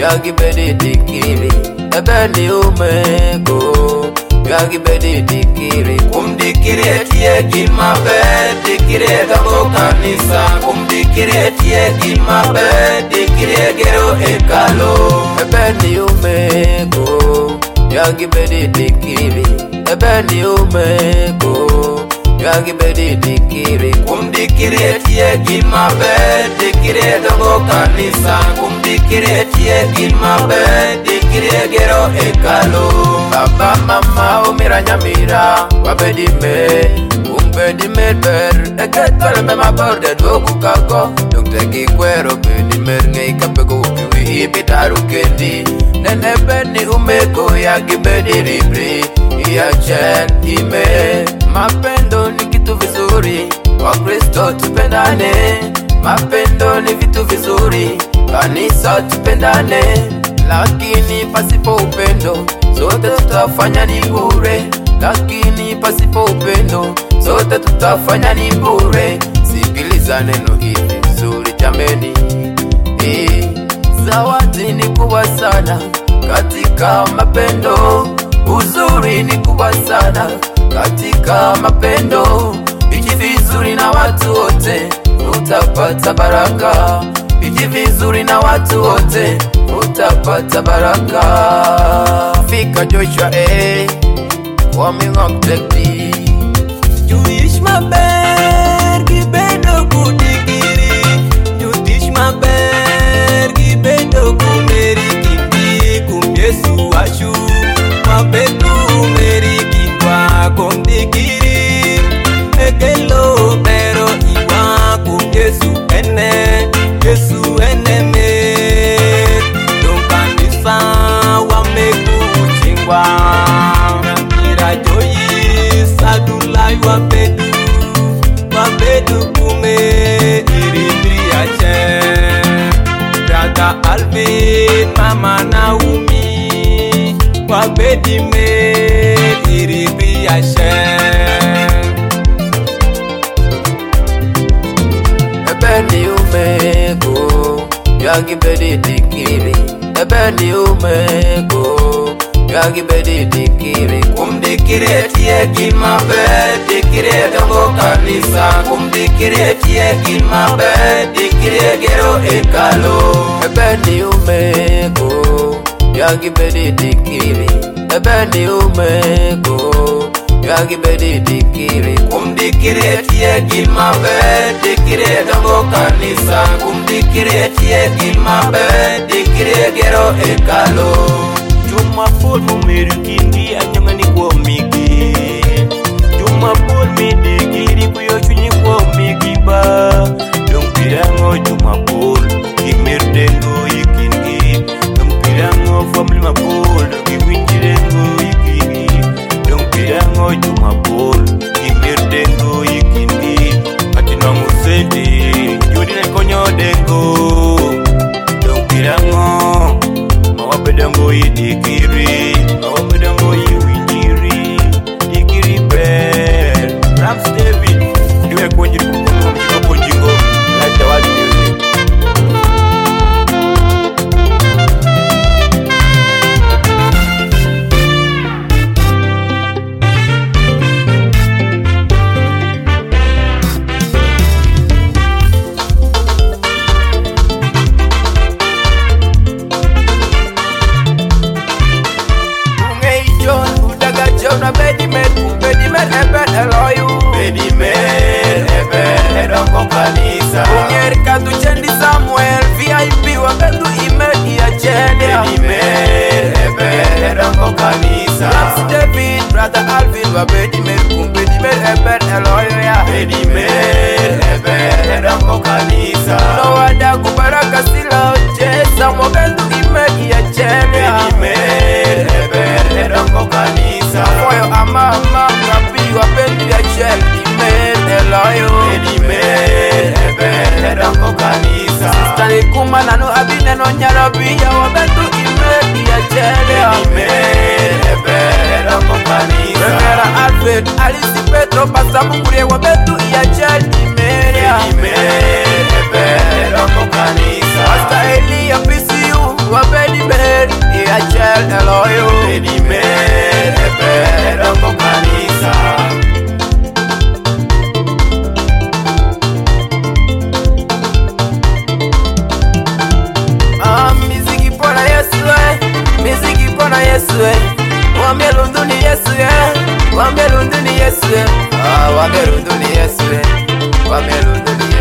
Yagi bedi dikiri ebeni umego Yagi bedi dikiri kumdikiri etie gimabe Dikiri edango kanisa kumdikiri etie gimabe Dikiri egero ekalo ebeni umego Yagi bedi dikiri ebeni umego Yagi bedi dikiri kumdikiri etie gimabe Dikiri edango kanisa kumdikiri etie gimabe Dikiri egero ekalo Baba mama umira nyamira wabedi me umbedi ber eketole me maborde dogu kako Dongteki kwero bedi mer ngei kapego ukiwi ibitaru kendi Nene beni umeko yagi bedi ribri Iya chen ime Mapendo ni kitu vizuri Kwa Kristo tupendane Mapendo ni vitu vizuri Kanisa tupendane Lakini pasipo upendo Zote tutafanya ni bure Lakini pasipo upendo Zote tutafanya ni bure Sikiliza neno hili vizuri jameni Zawadi ni kubwa sana Katika mapendo Uzuri ni kubwa sana Katika mapendo Ishi vizuri na watu wote Utapata baraka Ishi vizuri na watu wote Utapata baraka Fika Joshua Coming up the Juish maber Gibendo kudikiri Judish maber Gibendo kumeri kindi Kum Yesu ashu Mabedu meri kintwa kumdikiri Ekelo pero iwa kum Yesu ene me Donkanisa wameku uchingwa Namira joyi sadulai wabedu kume iribiri ache Brother Alvin mama Naomi wabedi me iribiri ache Ebeni umego Yagi bedi dikiri Ebeni umego Yagi bedi dikiri kumdikiri etie gimabe Dikiri edango kanisa kumdikiri etie gimabe Dikiri egero ekalo ebeni umego Yagi bedi dikiri ebeni umego Yagi bedi dikiri kumdikiri etie gimabe Dikiri edango kanisa kumdikiri etie gimabe Dikiri egero ekalo Juma Paul mumeru kindi anyangani kwa miki Juma Paul midikiri kuyo chunyi kwa miki ba Dong pirango Juma Paul Kimerdengo ikindi Dong pirango family ma Paul Kiwinjirengo ikindi Dong pirango Juma Paul Kimerdengo ikindi Atina musedi Yudine konyo dengo Dong pirango Mawabedango idikiri Mawabedango iwinjiri Dikiri per Rams David Ndiwe kwenjiri kunjingo Like the world music Bedi mer eben eloyu Bedi mer eben edongo kanisa Ungeri kadu chendi Samuel VIP wabendu ime iya chende Bedi mer eben edongo kanisa Rams David Brother Alvin wabedi mer eben eloyu ya Bedi mer eben edongo kanisa No wada kubaraka sila Jesa wabendu ime iya chende Bedi mer eben edongo kanisa Moyo ama ngapi wapendi ya shell Email eloyo Email ebe edango kanisa Sistani kuma nanu abine no nyarabi ya wabendu email ya shell Email ebe edango kanisa Remera Alfred Alisi Petro Pasa Mungure wabendu ya shell Email ebe edango kanisa Hasta Elia PCU wabedi lundu ni Yesu wambe lundu ni Yesu wambe lundu ni Yesu wambe lundu ni